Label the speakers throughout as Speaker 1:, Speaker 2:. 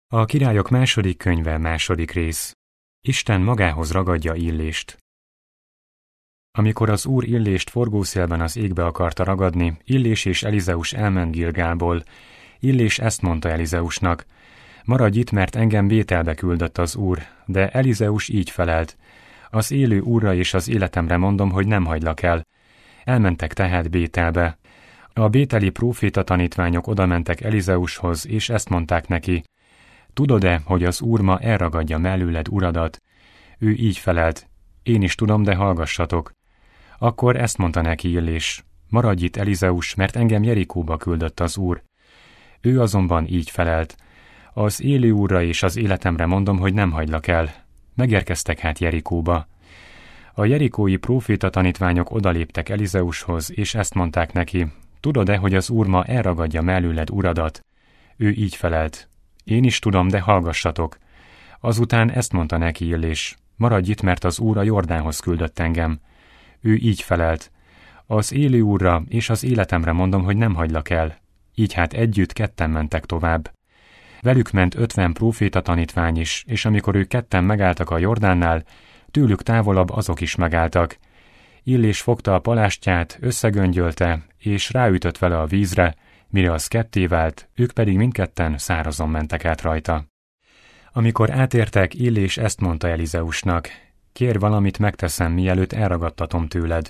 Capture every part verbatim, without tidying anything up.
Speaker 1: A Királyok második könyve második rész. Isten magához ragadja Illést. Amikor az Úr Illést forgószélben az égbe akarta ragadni, Illés és Elizeus elment Gilgálból. Illés ezt mondta Elizeusnak: maradj itt, mert engem Bételbe küldött az Úr, de Elizeus így felelt: az élő Úrra és az életemre mondom, hogy nem hagylak el. Elmentek tehát Bételbe. A bételi próféta tanítványok odamentek Elizeushoz, és ezt mondták neki: tudod-e, hogy az Úr ma elragadja mellőled uradat? Ő így felelt: én is tudom, de hallgassatok. Akkor ezt mondta neki Illés: maradj itt, Elizeus, mert engem Jerikóba küldött az Úr. Ő azonban így felelt: az élő Úrra és az életemre mondom, hogy nem hagylak el. Megérkeztek hát Jerikóba. A jerikói próféta tanítványok odaléptek Elizeushoz, és ezt mondták neki: tudod-e, hogy az Úr ma elragadja mellőled uradat? Ő így felelt: én is tudom, de hallgassatok. Azután ezt mondta neki Illés: maradj itt, mert az Úr a Jordánhoz küldött engem. Ő így felelt: az élő Úrra és az életemre mondom, hogy nem hagylak el. Így hát együtt ketten mentek tovább. Velük ment ötven próféta tanítvány is, és amikor ők ketten megálltak a Jordánnál, tőlük távolabb azok is megálltak. Illés fogta a palástját, összegöngyölte, és ráütött vele a vízre, mire az ketté vált, ők pedig mindketten szárazon mentek át rajta. Amikor átértek, Illés ezt mondta Elizeusnak: kérj valamit, megteszem, mielőtt elragadtatom tőled.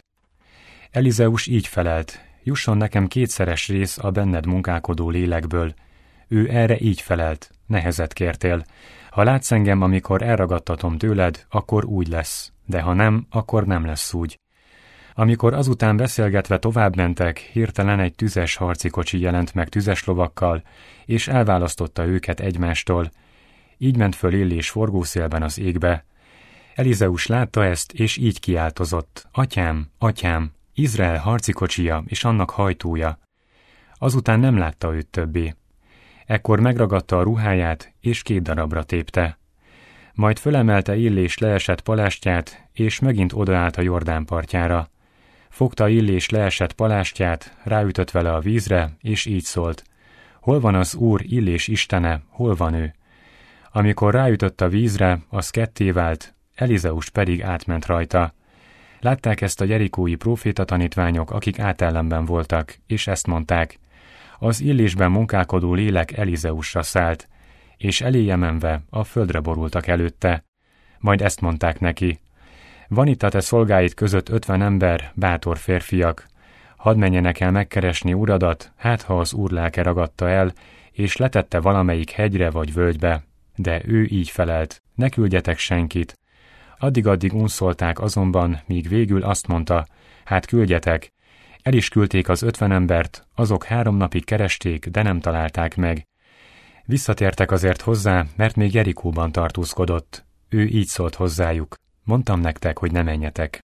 Speaker 1: Elizeus így felelt: jusson nekem kétszeres rész a benned munkálkodó lélekből. Ő erre így felelt: nehezet kértél. Ha látsz engem, amikor elragadtatom tőled, akkor úgy lesz, de ha nem, akkor nem lesz úgy. Amikor azután beszélgetve tovább mentek, hirtelen egy tüzes harcikocsi jelent meg tüzes lovakkal, és elválasztotta őket egymástól. Így ment föl Illés forgószélben az égbe. Elizeus látta ezt, és így kiáltozott: atyám, atyám, Izrael harcikocsija és annak hajtója. Azután nem látta őt többé. Ekkor megragadta a ruháját, és két darabra tépte. Majd fölemelte Illés leesett palástját, és megint odaállt a Jordán partjára. Fogta Illés leesett palástját, ráütött vele a vízre, és így szólt: hol van az Úr, Illés istene, hol van ő? Amikor ráütött a vízre, az ketté vált, Elizeus pedig átment rajta. Látták ezt a jerikói próféta tanítványok, akik átellenben voltak, és ezt mondták: az Illésben munkálkodó lélek Elizeusra szállt, és eléje menve a földre borultak előtte. Majd ezt mondták neki: van itt a te szolgáid között ötven ember, bátor férfiak. Hadd menjenek el megkeresni uradat, hát ha az Úr lelke ragadta el, és letette valamelyik hegyre vagy völgybe. De ő így felelt: ne küldjetek senkit. Addig-addig unszolták azonban, míg végül azt mondta: hát küldjetek. El is küldték az ötven embert, azok három napig keresték, de nem találták meg. Visszatértek azért hozzá, mert még Jerikóban tartózkodott. Ő így szólt hozzájuk: mondtam nektek, hogy ne menjetek.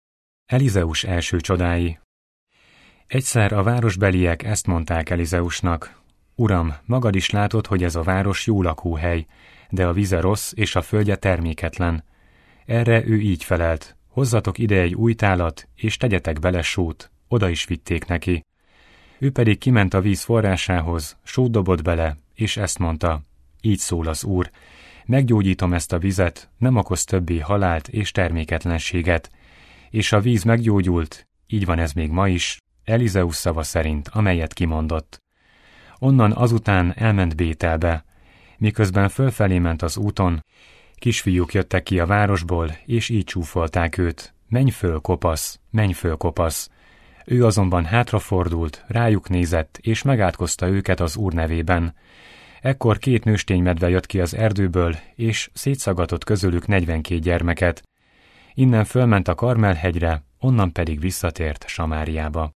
Speaker 1: Elizeus első csodái. Egyszer a városbeliek ezt mondták Elizeusnak: uram, magad is látod, hogy ez a város jó lakóhely, de a víze rossz és a földje terméketlen. Erre ő így felelt: hozzatok ide egy új tálat, és tegyetek bele sót. Oda is vitték neki. Ő pedig kiment a víz forrásához, sót dobott bele, és ezt mondta: így szól az Úr, meggyógyítom ezt a vizet, nem okoz többé halált és terméketlenséget. És a víz meggyógyult, így van ez még ma is, Elizeus szava szerint, amelyet kimondott. Onnan azután elment Bételbe. Miközben fölfelé ment az úton, kisfiúk jöttek ki a városból, és így csúfolták őt: menj föl, kopasz, menj föl, kopasz. Ő azonban hátrafordult, rájuk nézett, és megátkozta őket az Úr nevében. Ekkor két nősténymedve jött ki az erdőből, és szétszagatott közülük negyvenkét gyermeket. Innen fölment a Karmel hegyre, onnan pedig visszatért Samáriába.